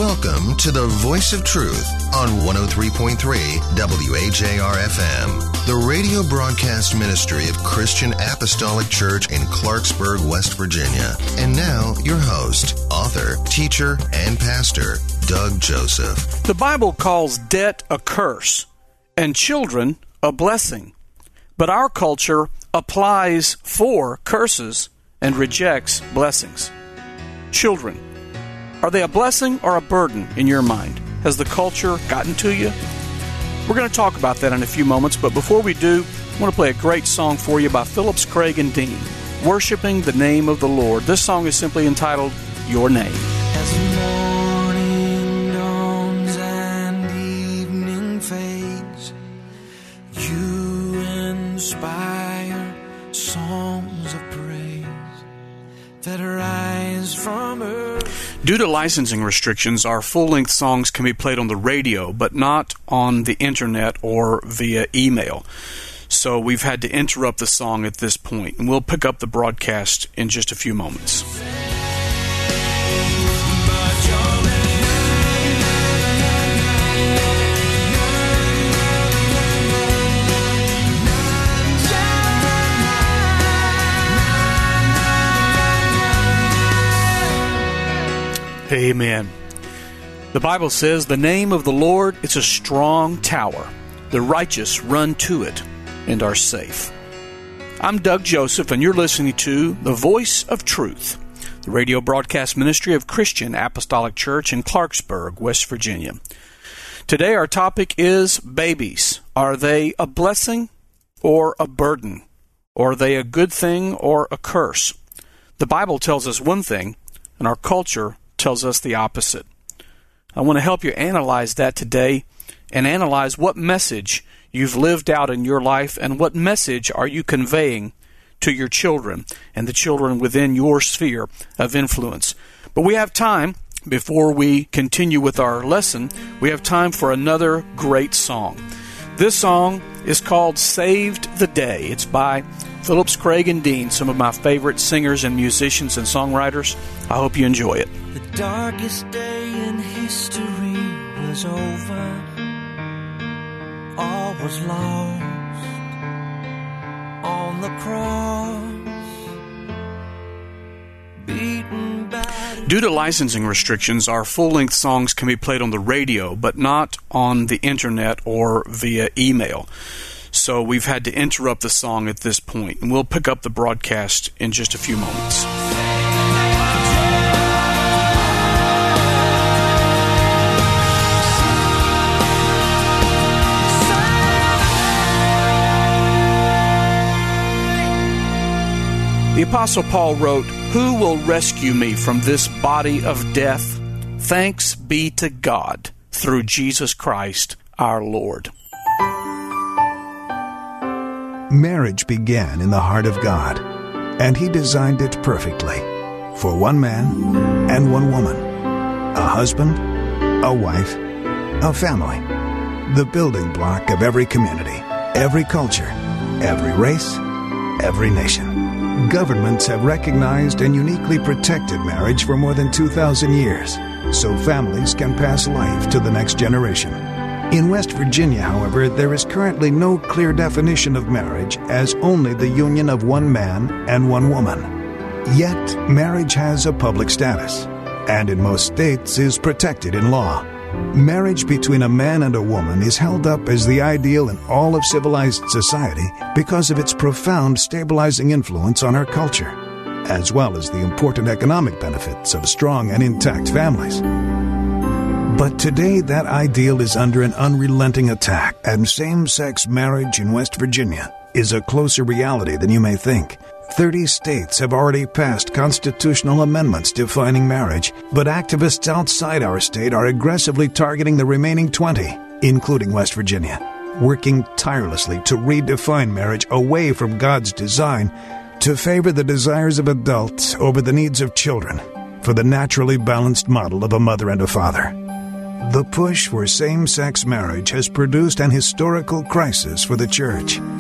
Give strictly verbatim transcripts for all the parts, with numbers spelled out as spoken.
Welcome to the Voice of Truth on one oh three point three W A J R F M, the radio broadcast ministry of Christian Apostolic Church in Clarksburg, West Virginia. And now, your host, author, teacher, and pastor, Doug Joseph. The Bible calls debt a curse and children a blessing. But our culture applies for curses and rejects blessings. Children, are they a blessing or a burden in your mind? Has the culture gotten to you? We're going to talk about that in a few moments, but before we do, I want to play a great song for you by Phillips, Craig, and Dean, Worshiping the Name of the Lord. This song is simply entitled, Your Name. As morning dawns and evening fades, you inspire songs of praise that rise from earth. Due to licensing restrictions, our full-length songs can be played on the radio, but not on the internet or via email. So we've had to interrupt the song at this point, and we'll pick up the broadcast in just a few moments. Amen. The Bible says, the name of the Lord is a strong tower. The righteous run to it and are safe. I'm Doug Joseph, and you're listening to The Voice of Truth, the radio broadcast ministry of Christian Apostolic Church in Clarksburg, West Virginia. Today our topic is babies. Are they a blessing or a burden? Or are they a good thing or a curse? The Bible tells us one thing, and our culture tells us the opposite. I want to help you analyze that today and analyze what message you've lived out in your life and what message are you conveying to your children and the children within your sphere of influence. But we have time, before we continue with our lesson, we have time for another great song. This song is called Saved the Day. It's by Phillips, Craig, and Dean, some of my favorite singers and musicians and songwriters. I hope you enjoy it. The darkest day in history was over. All was lost on the cross. Beaten by... Due to licensing restrictions, our full-length songs can be played on the radio, but not on the internet or via email. So we've had to interrupt the song at this point, and we'll pick up the broadcast in just a few moments. The Apostle Paul wrote, "Who will rescue me from this body of death? Thanks be to God through Jesus Christ our Lord." Marriage began in the heart of God, and He designed it perfectly for one man and one woman, a husband, a wife, a family, the building block of every community, every culture, every race, every nation. Governments have recognized and uniquely protected marriage for more than two thousand years, so families can pass life to the next generation. In West Virginia, however, there is currently no clear definition of marriage as only the union of one man and one woman. Yet, marriage has a public status, and in most states is protected in law. Marriage between a man and a woman is held up as the ideal in all of civilized society because of its profound stabilizing influence on our culture, as well as the important economic benefits of strong and intact families. But today, that ideal is under an unrelenting attack, and same-sex marriage in West Virginia is a closer reality than you may think. Thirty states have already passed constitutional amendments defining marriage, but activists outside our state are aggressively targeting the remaining twenty, including West Virginia, working tirelessly to redefine marriage away from God's design to favor the desires of adults over the needs of children, for the naturally balanced model of a mother and a father. The push for same-sex marriage has produced an historical crisis for the church.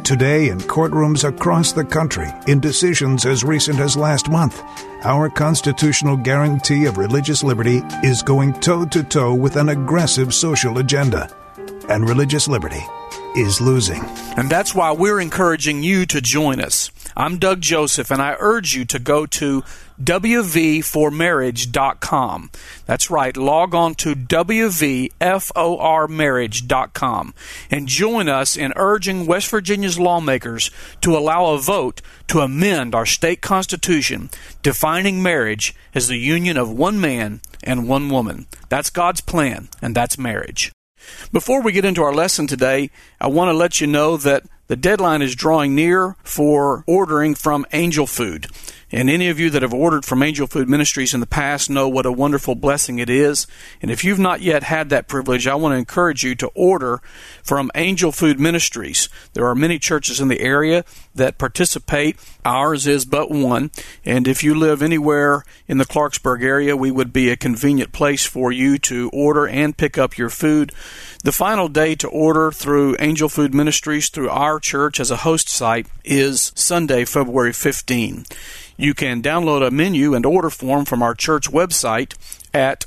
Today, in courtrooms across the country, in decisions as recent as last month, our constitutional guarantee of religious liberty is going toe-to-toe with an aggressive social agenda. And religious liberty is losing. And that's why we're encouraging you to join us. I'm Doug Joseph, and I urge you to go to w v for marriage dot com. That's right, log on to w v for marriage dot com and join us in urging West Virginia's lawmakers to allow a vote to amend our state constitution, defining marriage as the union of one man and one woman. That's God's plan, and that's marriage. Before we get into our lesson today, I want to let you know that the deadline is drawing near for ordering from Angel Food. And any of you that have ordered from Angel Food Ministries in the past know what a wonderful blessing it is. And if you've not yet had that privilege, I want to encourage you to order from Angel Food Ministries. There are many churches in the area that participate. Ours is but one. And if you live anywhere in the Clarksburg area, we would be a convenient place for you to order and pick up your food. The final day to order through Angel Food Ministries, through our church as a host site, is Sunday, February fifteenth. You can download a menu and order form from our church website at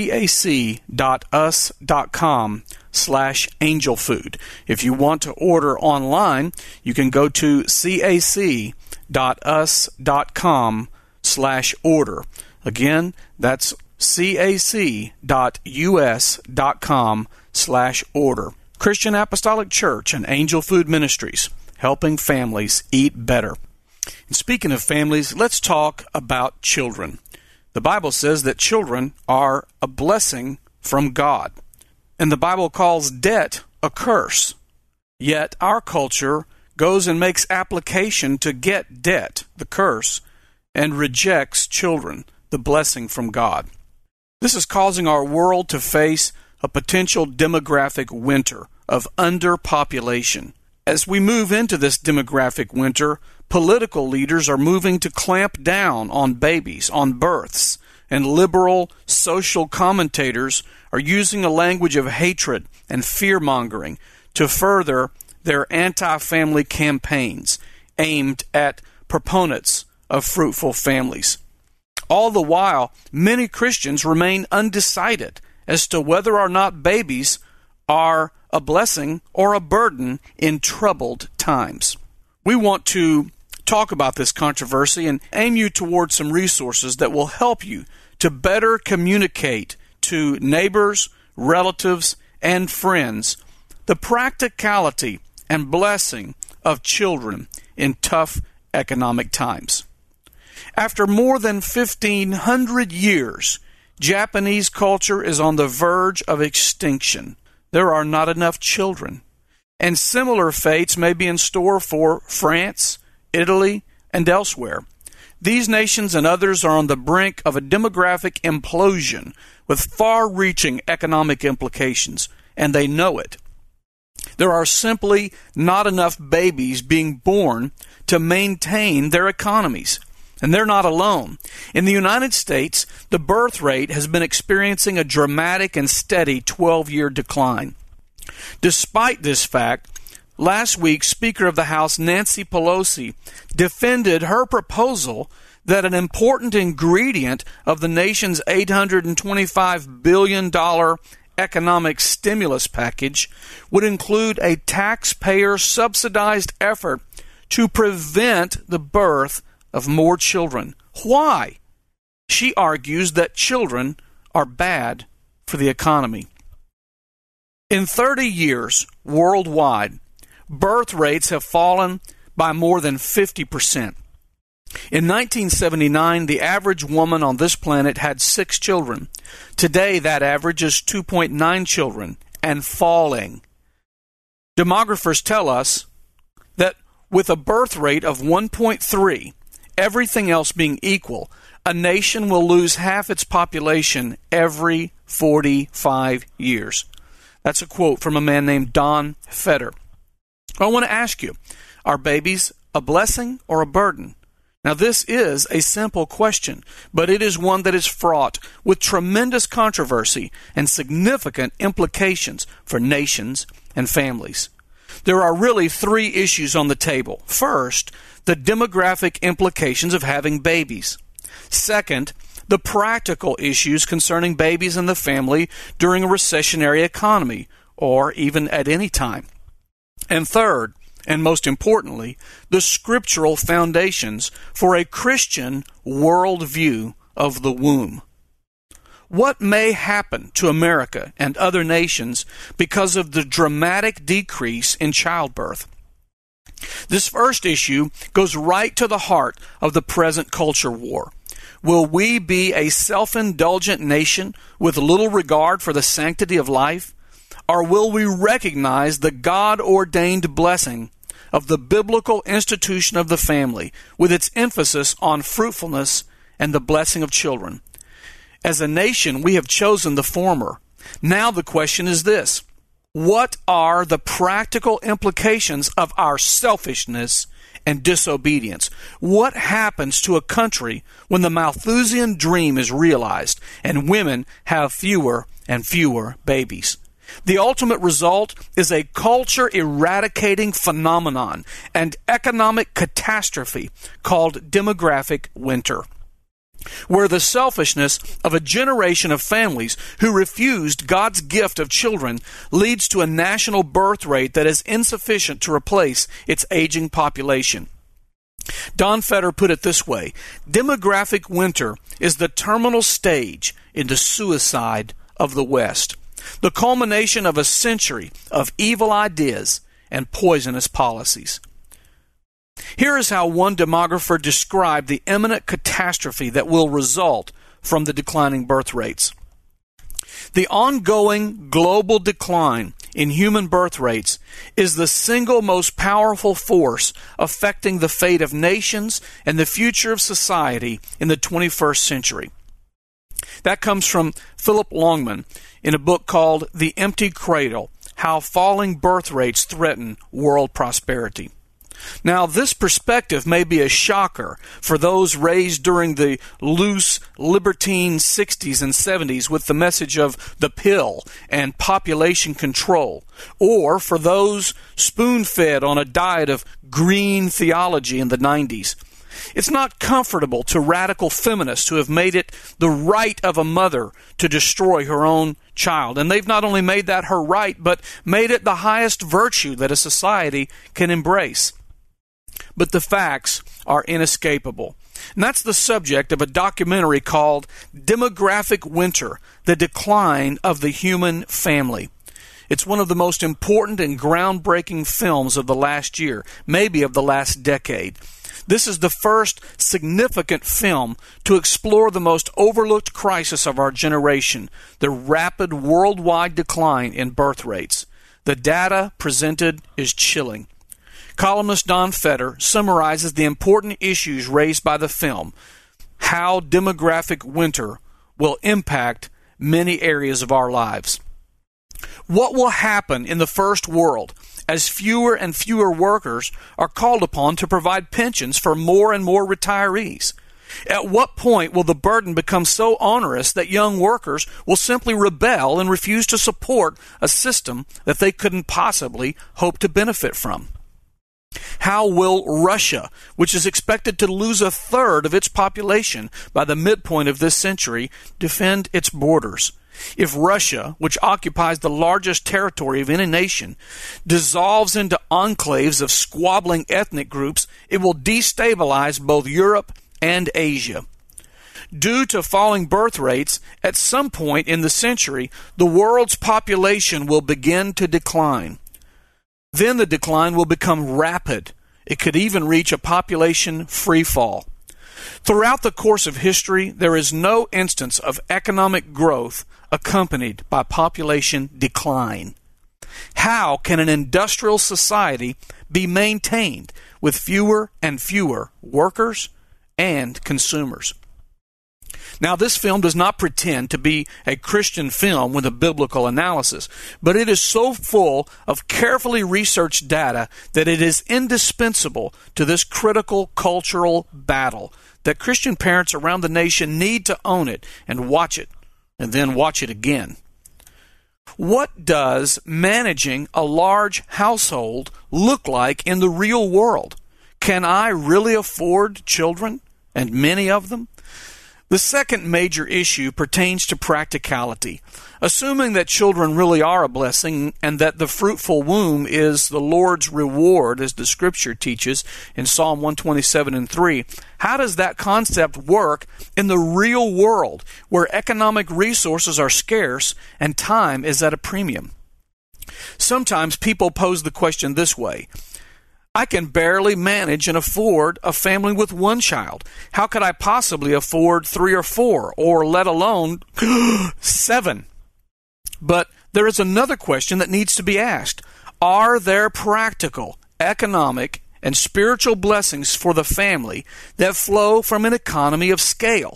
cac.us.com slash angelfood. If you want to order online, you can go to cac.us.com slash order. Again, that's cac.us.com slash order. Christian Apostolic Church and Angel Food Ministries, helping families eat better. And speaking of families, let's talk about children. The Bible says that children are a blessing from God. And the Bible calls debt a curse. Yet our culture goes and makes application to get debt, the curse, and rejects children, the blessing from God. This is causing our world to face a potential demographic winter of underpopulation. As we move into this demographic winter, political leaders are moving to clamp down on babies, on births, and liberal social commentators are using a language of hatred and fear-mongering to further their anti-family campaigns aimed at proponents of fruitful families. All the while, many Christians remain undecided as to whether or not babies are a blessing or a burden in troubled times. We want to talk about this controversy and aim you towards some resources that will help you to better communicate to neighbors, relatives, and friends the practicality and blessing of children in tough economic times. After more than fifteen hundred years, Japanese culture is on the verge of extinction. There are not enough children. And similar fates may be in store for France, Italy, and elsewhere. These nations and others are on the brink of a demographic implosion with far-reaching economic implications, and they know it. There are simply not enough babies being born to maintain their economies. And they're not alone. In the United States, the birth rate has been experiencing a dramatic and steady twelve-year decline. Despite this fact, last week, Speaker of the House Nancy Pelosi defended her proposal that an important ingredient of the nation's eight hundred twenty-five billion dollars economic stimulus package would include a taxpayer-subsidized effort to prevent the birth of more children. Why? She argues that children are bad for the economy. In thirty years, worldwide, birth rates have fallen by more than fifty percent. In nineteen seventy-nine, the average woman on this planet had six children. Today, that average is two point nine children and falling. Demographers tell us that with a birth rate of one point three, everything else being equal, a nation will lose half its population every forty-five years. That's a quote from a man named Don Fetter. I want to ask you, are babies a blessing or a burden? Now, this is a simple question, but it is one that is fraught with tremendous controversy and significant implications for nations and families. There are really three issues on the table. First, the demographic implications of having babies. Second, the practical issues concerning babies and the family during a recessionary economy, or even at any time. And third, and most importantly, the scriptural foundations for a Christian worldview of the womb. What may happen to America and other nations because of the dramatic decrease in childbirth? This first issue goes right to the heart of the present culture war. Will we be a self-indulgent nation with little regard for the sanctity of life? Or will we recognize the God-ordained blessing of the biblical institution of the family with its emphasis on fruitfulness and the blessing of children? As a nation, we have chosen the former. Now the question is this: what are the practical implications of our selfishness and disobedience? What happens to a country when the Malthusian dream is realized and women have fewer and fewer babies? The ultimate result is a culture-eradicating phenomenon and economic catastrophe called demographic winter, where the selfishness of a generation of families who refused God's gift of children leads to a national birth rate that is insufficient to replace its aging population. Don Fetter put it this way: demographic winter is the terminal stage in the suicide of the West, the culmination of a century of evil ideas and poisonous policies. Here is how one demographer described the imminent catastrophe that will result from the declining birth rates. The ongoing global decline in human birth rates is the single most powerful force affecting the fate of nations and the future of society in the twenty-first century. That comes from Philip Longman in a book called The Empty Cradle: How Falling Birth Rates Threaten World Prosperity. Now, this perspective may be a shocker for those raised during the loose, libertine sixties and seventies with the message of the pill and population control, or for those spoon-fed on a diet of green theology in the nineties. It's not comfortable to radical feminists who have made it the right of a mother to destroy her own child. And they've not only made that her right, but made it the highest virtue that a society can embrace. But the facts are inescapable. And that's the subject of a documentary called Demographic Winter: The Decline of the Human Family. It's one of the most important and groundbreaking films of the last year, maybe of the last decade. This is the first significant film to explore the most overlooked crisis of our generation, the rapid worldwide decline in birth rates. The data presented is chilling. Columnist Don Fetter summarizes the important issues raised by the film, how demographic winter will impact many areas of our lives. What will happen in the first world as fewer and fewer workers are called upon to provide pensions for more and more retirees? At what point will the burden become so onerous that young workers will simply rebel and refuse to support a system that they couldn't possibly hope to benefit from? How will Russia, which is expected to lose a third of its population by the midpoint of this century, defend its borders? If Russia, which occupies the largest territory of any nation, dissolves into enclaves of squabbling ethnic groups, it will destabilize both Europe and Asia. Due to falling birth rates, at some point in the century, the world's population will begin to decline. Then the decline will become rapid. It could even reach a population free fall. Throughout the course of history, there is no instance of economic growth accompanied by population decline. How can an industrial society be maintained with fewer and fewer workers and consumers? Now, this film does not pretend to be a Christian film with a biblical analysis, but it is so full of carefully researched data that it is indispensable to this critical cultural battle that Christian parents around the nation need to own it and watch it, and then watch it again. What does managing a large household look like in the real world? Can I really afford children, and many of them? The second major issue pertains to practicality. Assuming that children really are a blessing and that the fruitful womb is the Lord's reward, as the Scripture teaches in Psalm one twenty-seven and three, how does that concept work in the real world where economic resources are scarce and time is at a premium? Sometimes people pose the question this way: I can barely manage and afford a family with one child. How could I possibly afford three or four, or let alone seven? But there is another question that needs to be asked. Are there practical, economic, and spiritual blessings for the family that flow from an economy of scale?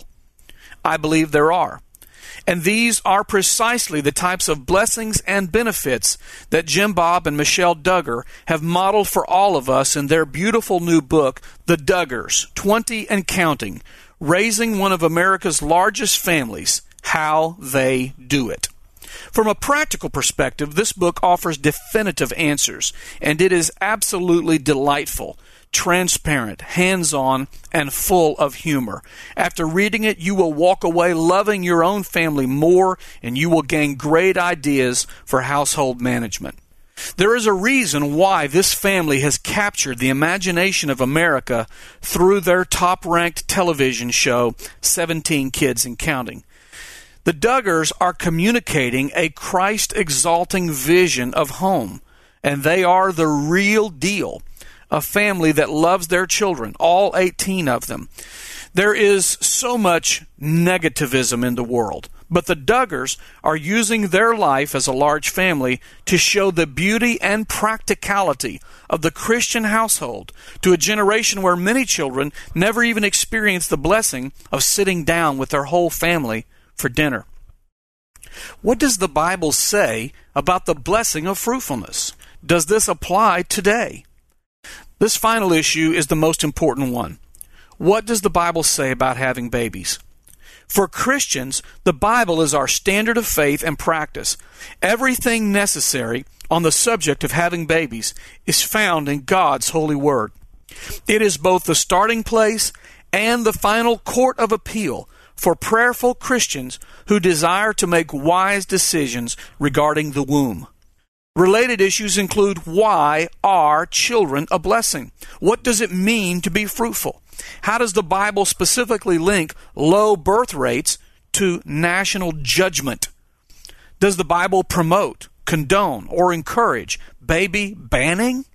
I believe there are. And these are precisely the types of blessings and benefits that Jim Bob and Michelle Duggar have modeled for all of us in their beautiful new book, The Duggars, twenty and Counting, Raising One of America's Largest Families, How They Do It. From a practical perspective, this book offers definitive answers, and it is absolutely delightful, transparent, hands-on, and full of humor. After reading it, you will walk away loving your own family more, and you will gain great ideas for household management. There is a reason why this family has captured the imagination of America through their top-ranked television show, seventeen Kids and Counting. The Duggars are communicating a Christ-exalting vision of home, and they are the real deal. A family that loves their children, all eighteen of them. There is so much negativism in the world, but the Duggars are using their life as a large family to show the beauty and practicality of the Christian household to a generation where many children never even experience the blessing of sitting down with their whole family for dinner. What does the Bible say about the blessing of fruitfulness? Does this apply today? This final issue is the most important one. What does the Bible say about having babies? For Christians, the Bible is our standard of faith and practice. Everything necessary on the subject of having babies is found in God's holy word. It is both the starting place and the final court of appeal for prayerful Christians who desire to make wise decisions regarding the womb. Related issues include: why are children a blessing? What does it mean to be fruitful? How does the Bible specifically link low birth rates to national judgment? Does the Bible promote, condone, or encourage baby banning?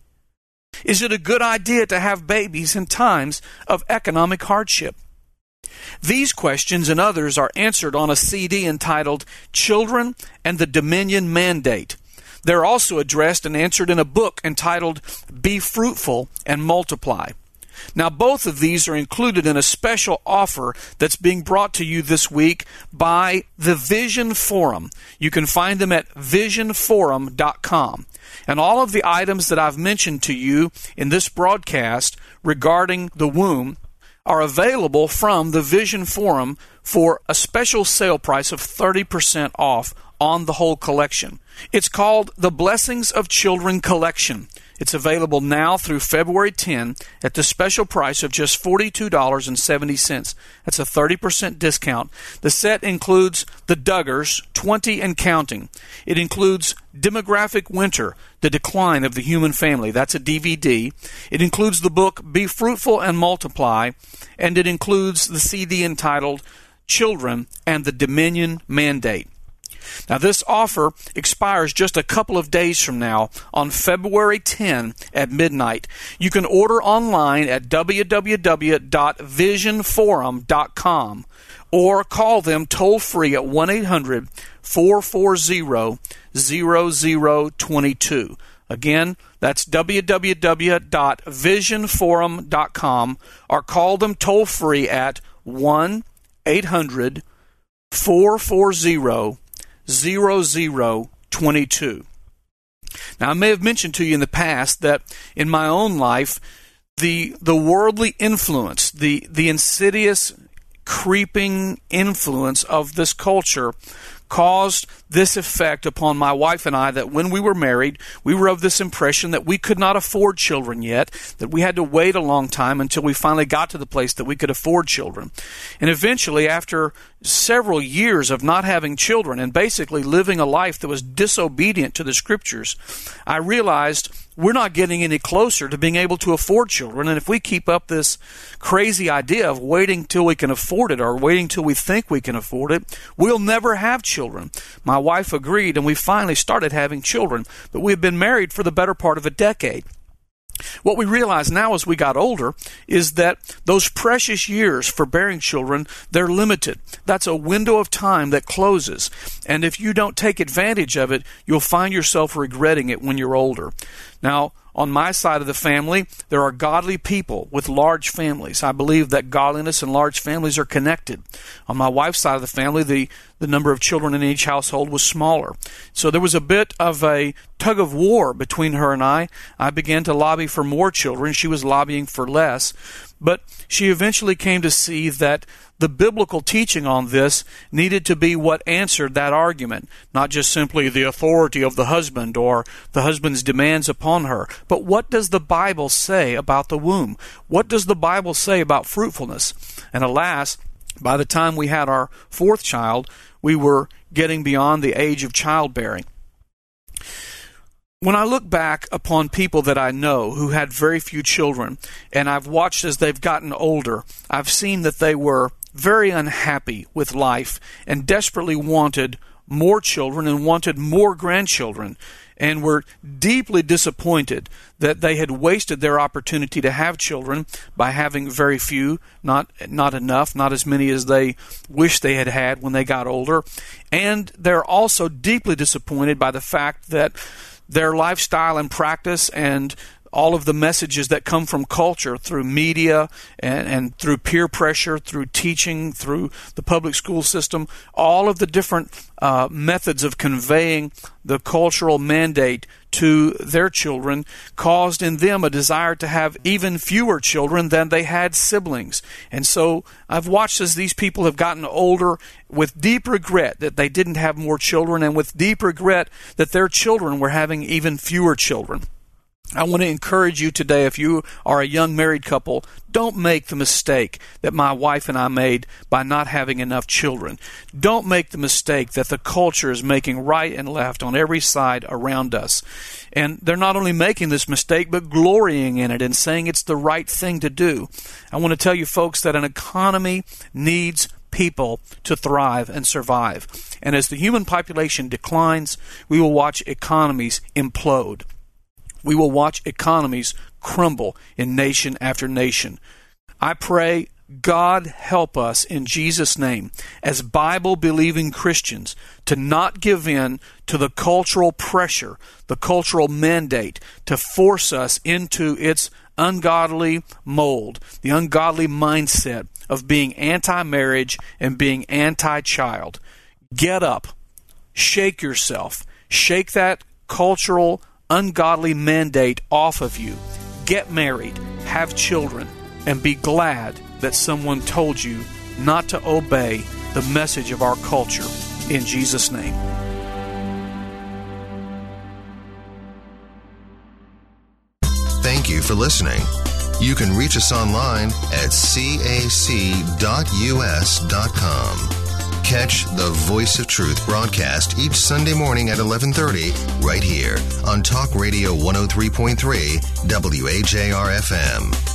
Is it a good idea to have babies in times of economic hardship? These questions and others are answered on a C D entitled Children and the Dominion Mandate. They're also addressed and answered in a book entitled Be Fruitful and Multiply. Now, both of these are included in a special offer that's being brought to you this week by the Vision Forum. You can find them at vision forum dot com. And all of the items that I've mentioned to you in this broadcast regarding the womb are available from the Vision Forum for a special sale price of thirty percent off on the whole collection. It's called the Blessings of Children Collection. It's available now through February tenth at the special price of just forty-two dollars and seventy cents. That's a thirty percent discount. The set includes The Duggars, twenty and Counting. It includes Demographic Winter, The Decline of the Human Family. That's a D V D. It includes the book Be Fruitful and Multiply, and it includes the C D entitled Children and the Dominion Mandate. Now, this offer expires just a couple of days from now on February tenth at midnight. You can order online at w w w dot vision forum dot com or call them toll-free at one eight hundred four four zero zero zero two two. Again, that's w w w dot vision forum dot com or call them toll-free at one eight hundred four four zero zero zero two two. Now, I may have mentioned to you in the past that in my own life, the the worldly influence, the, the insidious, creeping influence of this culture caused this effect upon my wife and I, that when we were married, we were of this impression that we could not afford children yet, that we had to wait a long time until we finally got to the place that we could afford children. And eventually, after several years of not having children and basically living a life that was disobedient to the Scriptures, I realized we're not getting any closer to being able to afford children. And if we keep up this crazy idea of waiting till we can afford it, or waiting till we think we can afford it, we'll never have children. My wife agreed, and we finally started having children, but we've been married for the better part of a decade. What we realize now as we got older is that those precious years for bearing children, they're limited. That's a window of time that closes. And if you don't take advantage of it, you'll find yourself regretting it when you're older. Now, on my side of the family, there are godly people with large families. I believe that godliness and large families are connected. On my wife's side of the family, the, the number of children in each household was smaller. So there was a bit of a tug of war between her and I. I began to lobby for more children. She was lobbying for less. But she eventually came to see that the biblical teaching on this needed to be what answered that argument, not just simply the authority of the husband or the husband's demands upon her, but what does the Bible say about the womb? What does the Bible say about fruitfulness? And alas, by the time we had our fourth child, we were getting beyond the age of childbearing. When I look back upon people that I know who had very few children, and I've watched as they've gotten older, I've seen that they were very unhappy with life and desperately wanted more children and wanted more grandchildren, and were deeply disappointed that they had wasted their opportunity to have children by having very few, not not enough, not as many as they wished they had had when they got older. And they're also deeply disappointed by the fact that their lifestyle and practice and all of the messages that come from culture through media and, and through peer pressure, through teaching, through the public school system, all of the different uh, methods of conveying the cultural mandate to their children caused in them a desire to have even fewer children than they had siblings. And so I've watched as these people have gotten older with deep regret that they didn't have more children, and with deep regret that their children were having even fewer children. I want to encourage you today, if you are a young married couple, don't make the mistake that my wife and I made by not having enough children. Don't make the mistake that the culture is making right and left on every side around us. And they're not only making this mistake, but glorying in it and saying it's the right thing to do. I want to tell you folks that an economy needs people to thrive and survive. And as the human population declines, we will watch economies implode. We will watch economies crumble in nation after nation. I pray God help us in Jesus' name as Bible-believing Christians to not give in to the cultural pressure, the cultural mandate to force us into its ungodly mold, the ungodly mindset of being anti-marriage and being anti-child. Get up, shake yourself, shake that cultural ungodly mandate off of you. Get married, have children, and be glad that someone told you not to obey the message of our culture. In Jesus' name. Thank you for listening. You can reach us online at c a c dot u s dot com. Catch the Voice of Truth broadcast each Sunday morning at eleven thirty right here on Talk Radio one oh three point three W A J R F M.